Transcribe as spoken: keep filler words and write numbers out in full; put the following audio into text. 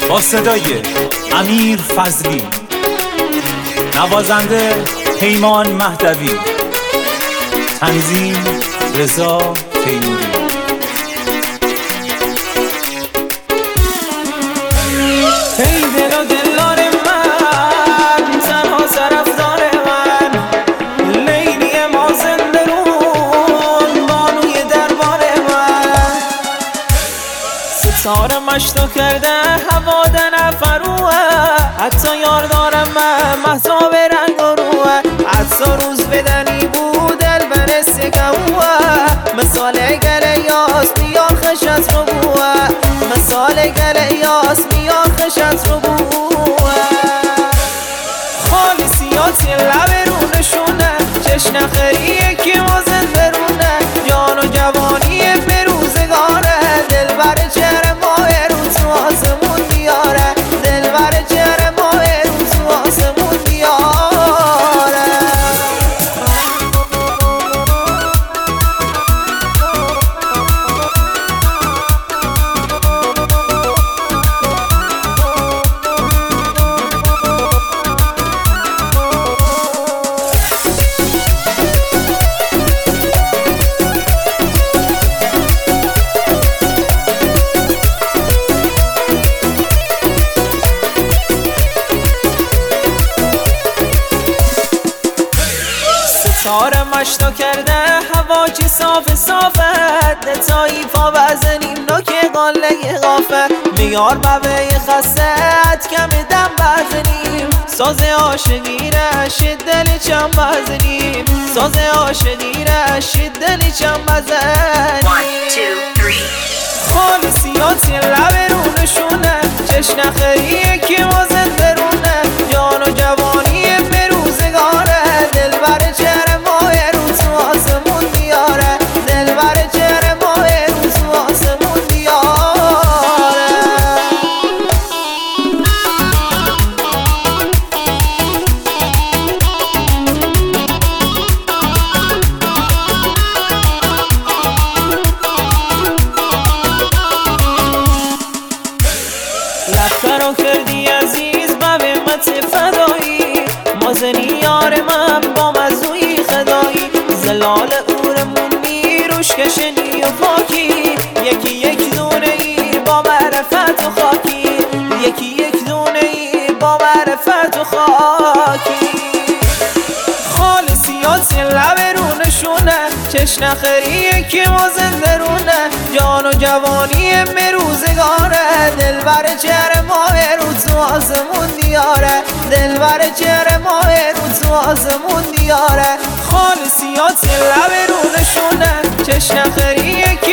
با صدای امیر فضلی، نوازنده پیمان مهدوی، تنظیم رضا تیموری. ای دل و دلار من، تنها طرفدار من، لیلی مازندرون، بانوی دربار من. ستاره مشتا کرده هوا دن فروه، حتی یار دارم من مهتاب رنگ و روه. حتی روز بدنی بود دل برسه کموه، مثال گله یاس میاخشت رو بوه، مثال گله یاس میاخشت رو بوه. خالصیاتی لب رو نشونه، چشن خریه که مازن برونه، جان و جوانی بروزگاره، دل بر چهر ماه رو تو آسمون بیاره، دل بر چهر ماه رو تو آسمون بیاره. ستاره مشتا کرده هوا چی صاف صافه، دتایی پا بزنیم نوک قاله غافه، میار ببه خسته کم دم بزنیم، ساز عاشقی رشید دلی چم بزنیم، ساز عاشقی رشید دلی چم بزنیم. خالصیاتی لب رو نشونه، چشن خریه که مازن درونه، جان و جوانی بروزگاره، دل بر چهر ماه رو تو آسمون بیاره، دل بر چهر ماه رو تو آسمون بیاره. لفته رو کردی عزیز به همت فدایی، مازنی یار من با مزوی خدایی، زلال اورمون میروش کشنی و پاکی، یکی یک دونه ای با معرفت و خاکی، یکی یک دونه ای با معرفت و خاکی. خالصیاتی لب رو نشونه، چشن خریه که مازن درونه، جان و جوانی مروزگاره، دل بر چهر ماه رو تو آسمون دیاره، دل بر چهر ماه رو تو آسمون دیاره. خالصیاتی لب رو نشونه، چشن خریه